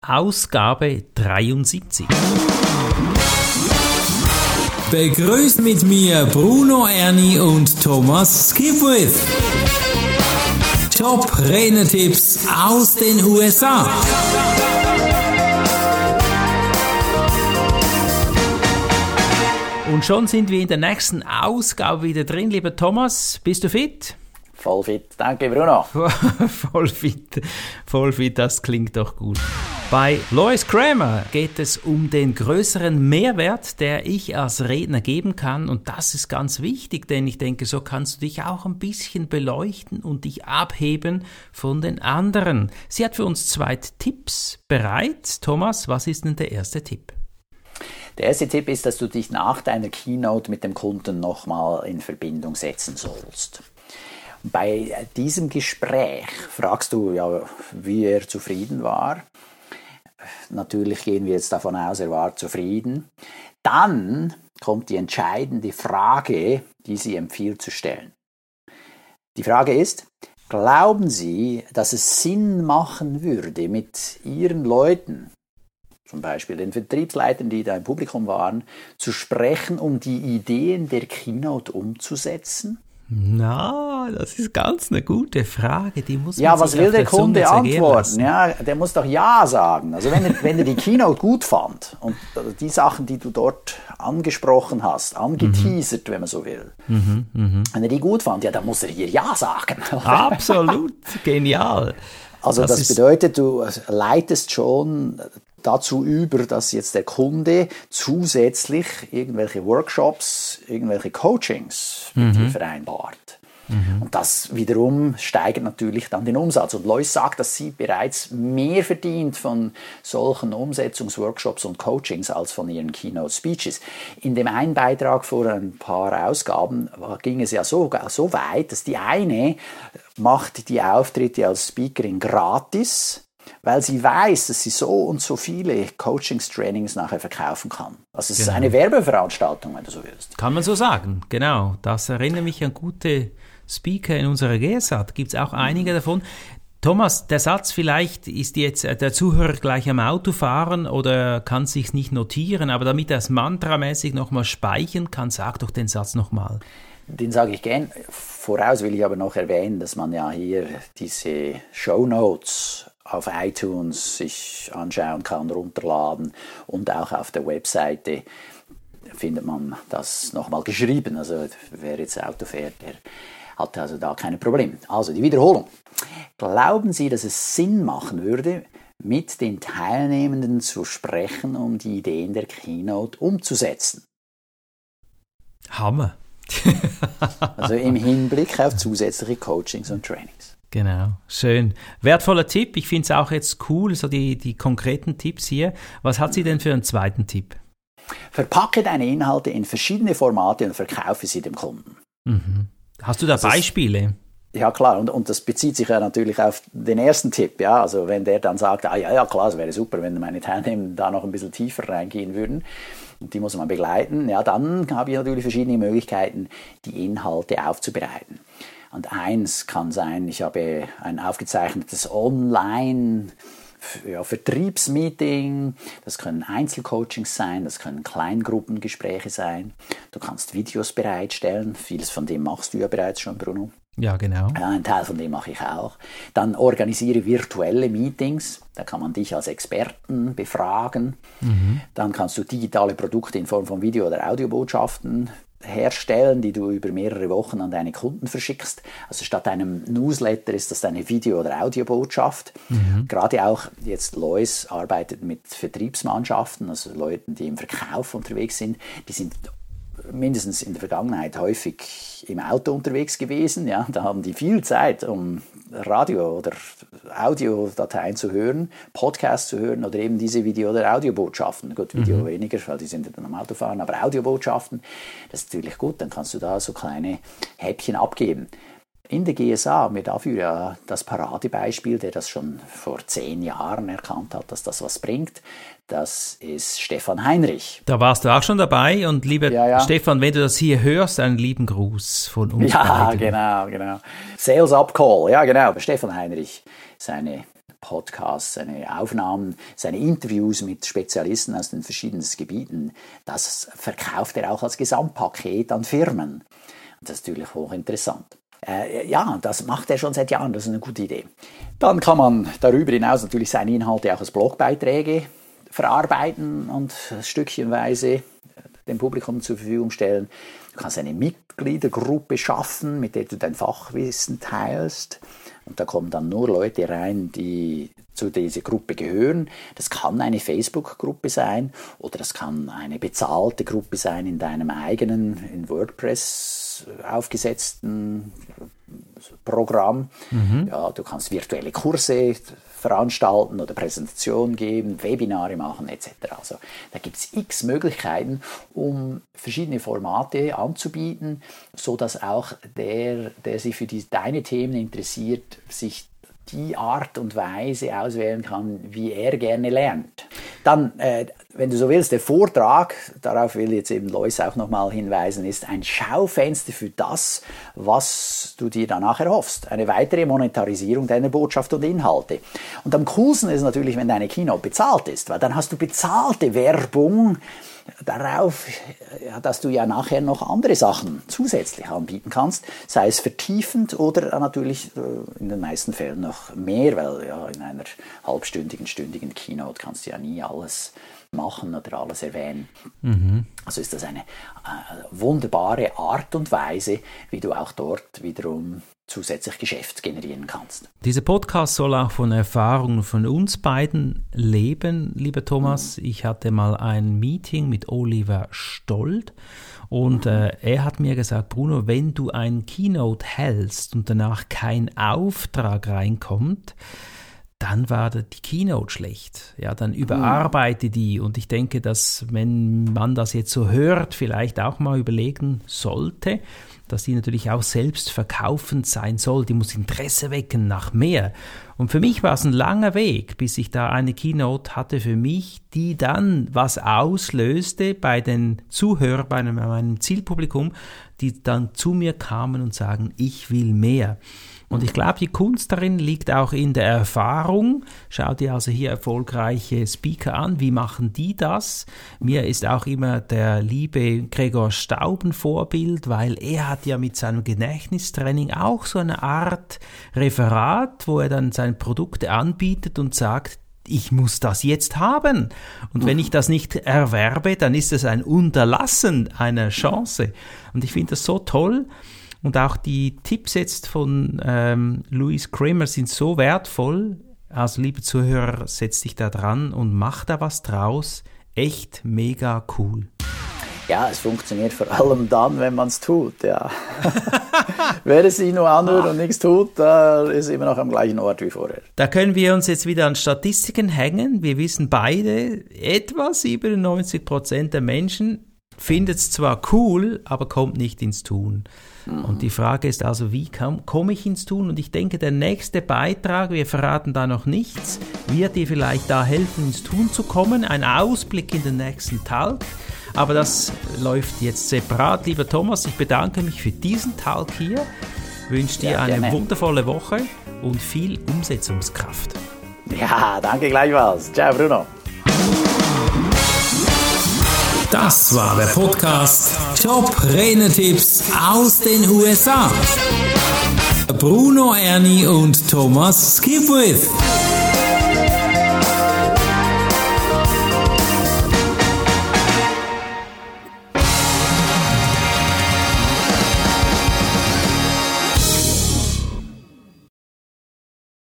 Ausgabe 73. Begrüßt mit mir Bruno Erni und Thomas Skipwith. Top-Renner-Tipps aus den USA. Und schon sind wir in der nächsten Ausgabe wieder drin. Lieber Thomas, bist du fit? Voll fit, danke Bruno. voll fit, das klingt doch gut. Bei Lois Kramer geht es um den größeren Mehrwert, der ich als Redner geben kann. Und das ist ganz wichtig, denn ich denke, so kannst du dich auch ein bisschen beleuchten und dich abheben von den anderen. Sie hat für uns 2 Tipps bereit. Thomas, was ist denn der erste Tipp? Der erste Tipp ist, dass du dich nach deiner Keynote mit dem Kunden nochmal in Verbindung setzen sollst. Bei diesem Gespräch fragst du, ja, wie er zufrieden war. Natürlich gehen wir jetzt davon aus, er war zufrieden. Dann kommt die entscheidende Frage, die sie empfiehlt zu stellen. Die Frage ist, glauben Sie, dass es Sinn machen würde, mit Ihren Leuten, zum Beispiel den Vertriebsleitern, die da im Publikum waren, zu sprechen, um die Ideen der Keynote umzusetzen? Na, das ist ganz eine gute Frage. Die muss man ja, was sich will auf der Kunde antworten? lassen. Ja, der muss doch Ja sagen. Also wenn er die Keynote gut fand und die Sachen, die du dort angesprochen hast, angeteasert, wenn man so will, wenn er die gut fand, ja, dann muss er hier Ja sagen. Absolut, genial. Also das bedeutet, du leitest schon dazu über, dass jetzt der Kunde zusätzlich irgendwelche Workshops, irgendwelche Coachings mit dir vereinbart. Und das wiederum steigert natürlich dann den Umsatz. Und Lois sagt, dass sie bereits mehr verdient von solchen Umsetzungsworkshops und Coachings als von ihren Keynote-Speeches. In dem einen Beitrag vor ein paar Ausgaben ging es ja so weit, dass die eine macht die Auftritte als Speakerin gratis, weil sie weiß, dass sie so und so viele Coachings-Trainings nachher verkaufen kann. Also es ist eine Werbeveranstaltung, wenn du so willst. Kann man so sagen, genau. Das erinnert mich an gute Speaker in unserer GSA. Da gibt es auch einige davon. Thomas, der Satz vielleicht ist jetzt der Zuhörer gleich am Auto fahren oder kann sich nicht notieren, aber damit er es mantramäßig nochmal speichern kann, sag doch den Satz nochmal. Den sage ich gern. Voraus will ich aber noch erwähnen, dass man ja hier diese Shownotes auf iTunes sich anschauen kann, runterladen und auch auf der Webseite findet man das nochmal geschrieben. Also wer jetzt Auto fährt, der hat also da keine Probleme. Also die Wiederholung. Glauben Sie, dass es Sinn machen würde, mit den Teilnehmenden zu sprechen, um die Ideen der Keynote umzusetzen? Hammer. Also im Hinblick auf zusätzliche Coachings und Trainings. Genau, schön. Wertvoller Tipp. Ich finde es auch jetzt cool, so die konkreten Tipps hier. Was hat sie denn für einen zweiten Tipp? Verpacke deine Inhalte in verschiedene Formate und verkaufe sie dem Kunden. Hast du da Beispiele? Ja klar, und das bezieht sich ja natürlich auf den ersten Tipp. Ja? Also wenn der dann sagt, ja klar, es wäre super, wenn meine Teilnehmer da noch ein bisschen tiefer reingehen würden. Und die muss man begleiten. Ja, dann habe ich natürlich verschiedene Möglichkeiten, die Inhalte aufzubereiten. Und eins kann sein, ich habe ein aufgezeichnetes Online-Vertriebsmeeting, das können Einzelcoachings sein, das können Kleingruppengespräche sein. Du kannst Videos bereitstellen, vieles von dem machst du ja bereits schon, Bruno. Ja, genau. Ja, ein Teil von dem mache ich auch. Dann organisiere virtuelle Meetings, da kann man dich als Experten befragen. Dann kannst du digitale Produkte in Form von Video- oder Audiobotschaften herstellen, die du über mehrere Wochen an deine Kunden verschickst. Also statt einem Newsletter ist das eine Video- oder Audiobotschaft. Gerade auch jetzt Lois arbeitet mit Vertriebsmannschaften, also Leuten, die im Verkauf unterwegs sind. Die sind mindestens in der Vergangenheit häufig im Auto unterwegs gewesen. Ja, da haben die viel Zeit, um Radio- oder Audiodateien zu hören, Podcasts zu hören oder eben diese Video- oder Audiobotschaften. Gut, Video weniger, weil die sind dann am Autofahren, aber Audiobotschaften, das ist natürlich gut, dann kannst du da so kleine Häppchen abgeben. In der GSA haben wir dafür ja das Paradebeispiel, der das schon vor 10 Jahren erkannt hat, dass das was bringt. Das ist Stefan Heinrich. Da warst du auch schon dabei und lieber Stefan, wenn du das hier hörst, einen lieben Gruß von uns. Ja, beiden. Genau. Sales Up Call, ja genau. Stefan Heinrich, seine Podcasts, seine Aufnahmen, seine Interviews mit Spezialisten aus den verschiedensten Gebieten, das verkauft er auch als Gesamtpaket an Firmen. Das ist natürlich hochinteressant. Ja, das macht er schon seit Jahren, das ist eine gute Idee. Dann kann man darüber hinaus natürlich seine Inhalte auch als Blogbeiträge verarbeiten und stückchenweise dem Publikum zur Verfügung stellen. Du kannst eine Mitgliedergruppe schaffen, mit der du dein Fachwissen teilst. Und da kommen dann nur Leute rein, die zu dieser Gruppe gehören. Das kann eine Facebook-Gruppe sein oder das kann eine bezahlte Gruppe sein in deinem eigenen, in WordPress aufgesetzten Programm. Ja, du kannst virtuelle Kurse veranstalten oder Präsentationen geben, Webinare machen etc. Also da gibt es x Möglichkeiten, um verschiedene Formate anzubieten, sodass auch der sich für deine Themen interessiert, sich die Art und Weise auswählen kann, wie er gerne lernt. Dann, wenn du so willst, der Vortrag, darauf will jetzt eben Lois auch nochmal hinweisen, ist ein Schaufenster für das, was du dir danach erhoffst. Eine weitere Monetarisierung deiner Botschaft und Inhalte. Und am coolsten ist natürlich, wenn deine Keynote bezahlt ist, weil dann hast du bezahlte Werbung darauf, dass du ja nachher noch andere Sachen zusätzlich anbieten kannst, sei es vertiefend oder natürlich in den meisten Fällen noch mehr, weil ja in einer stündigen Keynote kannst du ja nie alles machen oder alles erwähnen. Also ist das eine wunderbare Art und Weise, wie du auch dort wiederum zusätzlich Geschäft generieren kannst. Dieser Podcast soll auch von Erfahrungen von uns beiden leben, lieber Thomas. Ich hatte mal ein Meeting mit Oliver Stold und er hat mir gesagt, Bruno, wenn du ein Keynote hältst und danach kein Auftrag reinkommt, dann war die Keynote schlecht. Ja, dann überarbeite die. Und ich denke, dass wenn man das jetzt so hört, vielleicht auch mal überlegen sollte, dass die natürlich auch selbst verkaufend sein soll. Die muss Interesse wecken nach mehr. Und für mich war es ein langer Weg, bis ich da eine Keynote hatte für mich, die dann was auslöste bei den Zuhörern, bei meinem Zielpublikum, die dann zu mir kamen und sagen, ich will mehr. Und ich glaube, die Kunst darin liegt auch in der Erfahrung. Schau dir also hier erfolgreiche Speaker an. Wie machen die das? Mir ist auch immer der liebe Gregor Staub ein Vorbild, weil er hat ja mit seinem Gedächtnistraining auch so eine Art Referat, wo er dann seine Produkte anbietet und sagt, ich muss das jetzt haben. Und wenn ich das nicht erwerbe, dann ist es ein Unterlassen einer Chance. Und ich finde das so toll. Und auch die Tipps jetzt von Louis Kramer sind so wertvoll. Also, liebe Zuhörer, setz dich da dran und mach da was draus. Echt mega cool. Ja, es funktioniert vor allem dann, wenn man es tut. Ja. Wer es sich nur anhört und nichts tut, ist immer noch am gleichen Ort wie vorher. Da können wir uns jetzt wieder an Statistiken hängen. Wir wissen beide, etwa 97% der Menschen findet es zwar cool, aber kommt nicht ins Tun. Und die Frage ist also, wie komme ich ins Tun? Und ich denke, der nächste Beitrag, wir verraten da noch nichts, wird dir vielleicht da helfen, ins Tun zu kommen. Ein Ausblick in den nächsten Talk. Aber das läuft jetzt separat. Lieber Thomas, ich bedanke mich für diesen Talk hier. Wünsche dir eine wundervolle Woche und viel Umsetzungskraft. Ja, danke gleichfalls. Ciao, Bruno. Das war der Podcast Top-Renner-Tipps aus den USA. Bruno Erni und Thomas Skipwith.